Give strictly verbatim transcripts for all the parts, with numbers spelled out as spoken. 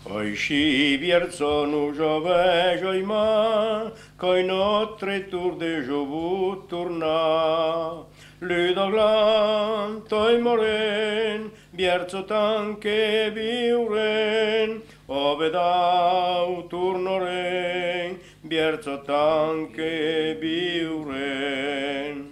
Oi si vierzo nu jove joima, coi notre tour de jovu tourna. Ludoglan, toi moren, vierzo tanche viuren, obedau turnoren, vierzo tanche viuren.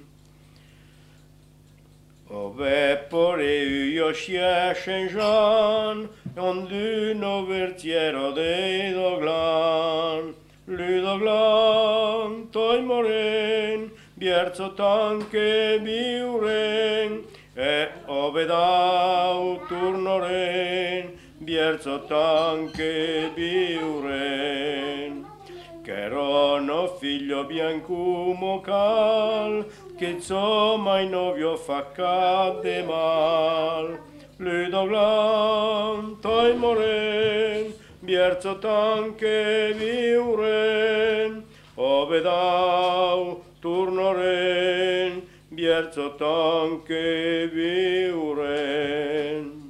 Ove pore io sciescen Jean, on l'uno vertiero de doglan, Ludoglan, toi moren, vierzo tanche viuren, e obedau turnoren, vierzo tanche viuren. Cherono figlio biancumo cal, che zo mai novio fa cadde mal. Ludoglan, toi moren, vierzo tanche viuren, obedau turnoren, vierzo tanche viuren.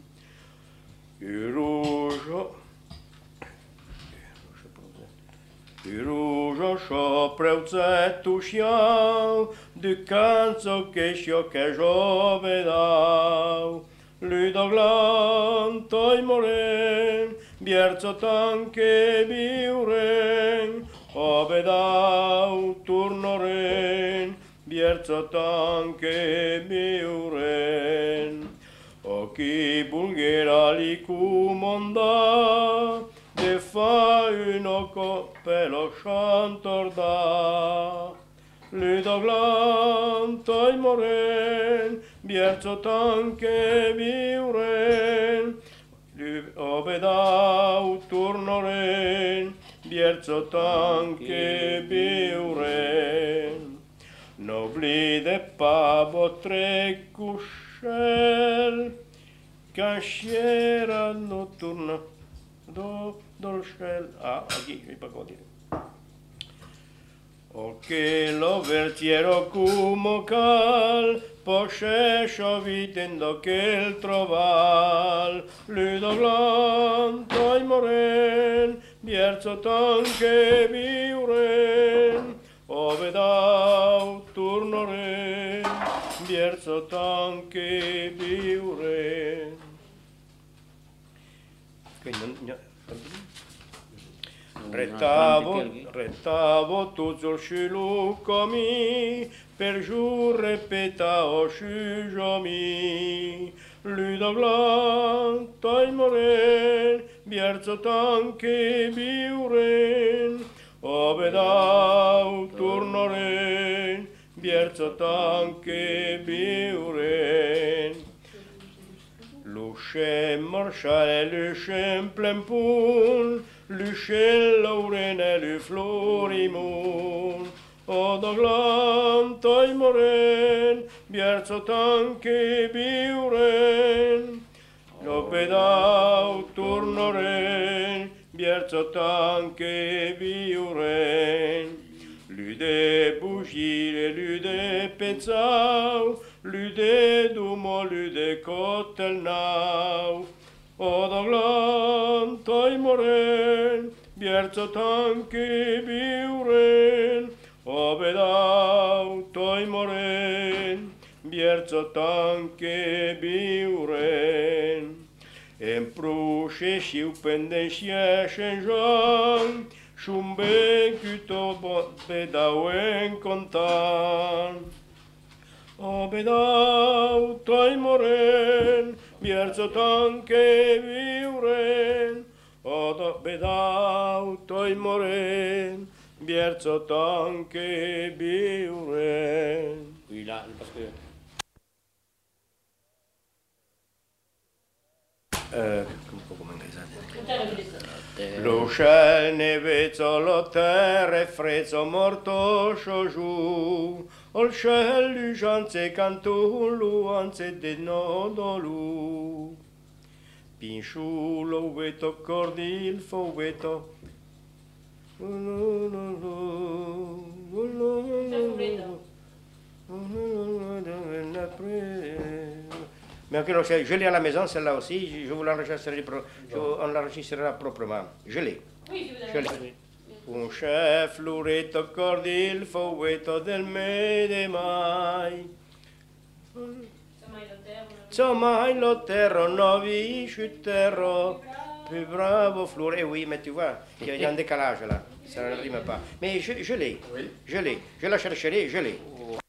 Irujo, Irujo sho preucetu šiau, du canzo che scio che giovedau. Ludoglan, toi moren, vierzo tanche viuren, obedau turnoren, vierzo tanche viuren. O chi bulghera li cumonda, de fa uno coppelo chantor da. Ludoglan, toi moren, vierzo tanche viuren, obedau turnoren, vierzo tanche viuren. Nobli de pavo tre cuscel, casciera notturna, do dolcel. Ah, aquí, mi pacote. O che lo vertiero cumo cal, poscescio vitendo che il troval. Ludoglan, toi moren, vierzo tanche viuren, obedau turnoren, vierzo tanche viuren. Rettavo, rettavo tutto il scilucco mi, per giù repetao sciugio mi. Ludoglan, toi moren, vierzo tanche viuren, obedau turnoren, vierzo tanche viuren. Luce marciale, luce plempun, luce laurene, lu florimun. Odoglan, toi moren, vierzo tanche viuren, obedau turnoren, vierzo tanche viuren. Lude bugile, lude pezzau, lude dumo, lude cotelnau. Odoglan, toi moren, vierzo tanche viuren, obedau, toi moren, vierzo tanche viuren. En pruche šiu pende šiešen žan, šumbe kyto bedauen kontan. Obedau, toi moren, vierzo tanche viuren, obedau, toi moren, vierzo tanche viuren. Oui, là, parce que... Euh, come lo ciel nevezzo lo terre frezzo morto giù, o il ciel lucianze cantu luanze de nodolu. Pinciu lo veto cordi il foveto. Mais ok, donc, je l'ai à la maison, celle-là aussi. Je, je vous l'enregistrerai, pro- je- on l'enregistrera proprement. Je l'ai. Oui, je vous Je avais l'ai. Un chef lureto cordil fouetto del me de mai. Insomma, il lotero novi chuterro. Plus bravo Flour. Eh oui, mais tu vois, il y a- il y a un décalage là. Ça ne rime pas. Mais je, je l'ai. Oui. Je l'ai. Je la chercherai, je l'ai.